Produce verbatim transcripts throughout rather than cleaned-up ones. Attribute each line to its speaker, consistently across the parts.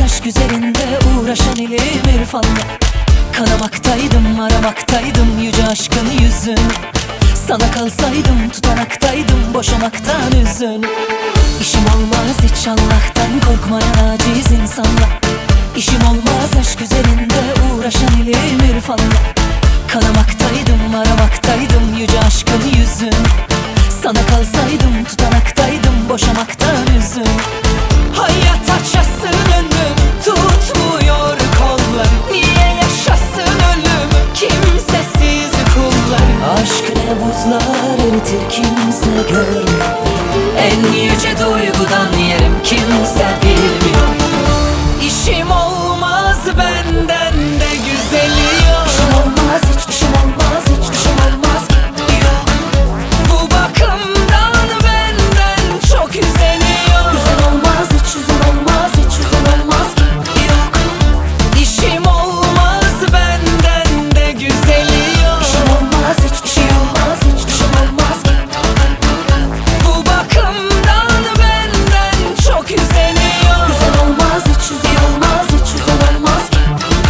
Speaker 1: aşk üzerinde uğraşan ilim irfanla. Kanamaktaydım, aramaktaydım yüce aşkın yüzünü. Sana kalsaydım, tutanaktaydım boşamaktan üzün. İşim olmaz hiç Allah'tan korkmayan aciz insanla. İşim olmaz aşk üzerinde uğraşan ilim irfanla. Kanamaktaydım, aramaktaydım yüce aşkın yüzünü. Sana kalsaydım, tutanaktaydım boşamaktan üzün. Hayat açasın önüm, tutmuyor kollarım. Niye yaşasın ölüm, kimsesiz kullarım. Aşk ne buzlar eritir kimse görmüyor. En yüce duygudan yerim kimse bilmiyor. İşim olmaz benden de güzeli yok. İşim olmaz hiç, işim olmaz hiç, işim olmaz ki yok. Bu bakımdan benden çok üzeliyor. Güzel olmaz hiç, güzel olmaz hiç, güzel olmaz ki yok. İşim olmaz benden de güzeli yok. İşim olmaz hiç, işim olmaz hiç, işim olmaz ki. Bu bakımdan benden çok üzeliyor. Güzel olmaz hiç, güzel olmaz hiç, güzel olmaz ki.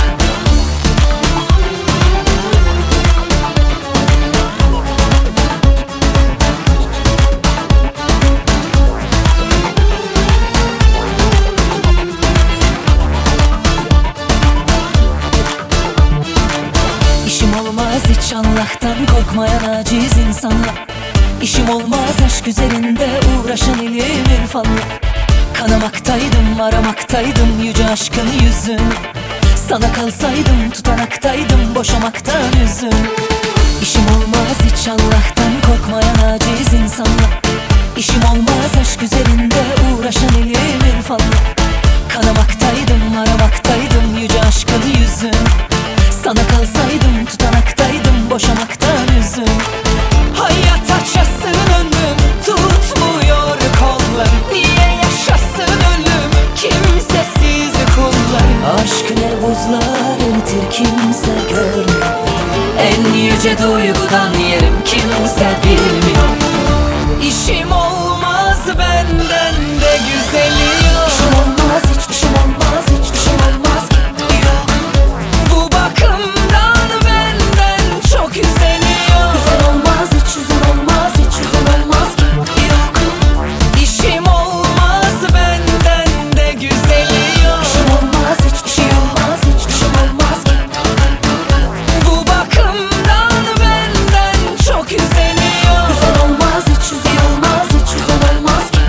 Speaker 1: İşim olmaz hiç Allah'tan korkmayan aciz insanla. İşim olmaz aşk üzerinde uğraşan ilim irfanla. Kanamaktaydım, aramaktaydım yüce aşkın yüzünü. Sana kalsaydım, tutanaktaydım boşamaktan üzün. İşim olmaz hiç Allah'tan korkmayan aciz insanla. İşim olmaz aşk üzerinde uğraşan ilim irfanla. Kanamaktaydım, aramaktaydım yüce aşkın yüzünü. Sana kalsaydım, tutanaktaydım boşamaktan üzün. Hayat açasın önüm, tutmuyor kollarım. Niye yaşasın ölüm, kimsesiz kullarım. Aşk ne buzlar eritir kimse görmüyor. En yüce duygudan yerim kimse bilmiyor. İşim olmaz benden de güzeli yok. İşim olmaz hiç, işim olmaz hiç, işim olmaz ki yok. Bu bakımdan benden çok üzeliyor. Güzel olmaz hiç, güzel olmaz hiç, güzel olmaz ki yok. İşim olmaz benden de güzeli yok. İşim olmaz hiç, işim olmaz hiç, işim olmaz ki. Bu bakımdan benden çok üzeliyor. Güzel olmaz hiç, güzel olmaz hiç, güzel olmaz ki.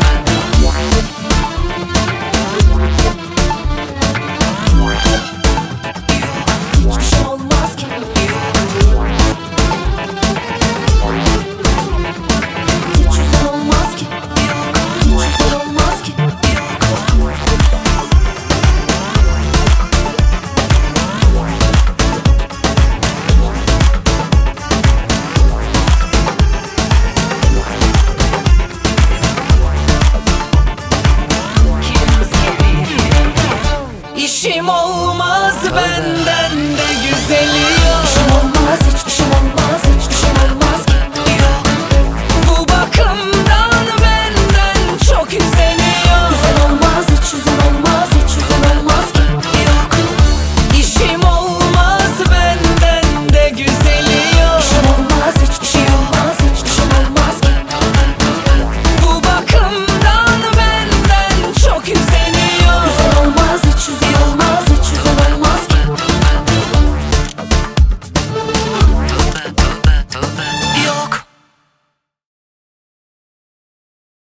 Speaker 1: İşim olmaz ki. Hiç güzel olmaz ki. Hiç güzel olmaz ki. İşim olmaz benden de güzeli yok. İşim olmaz hiç, işim olmaz.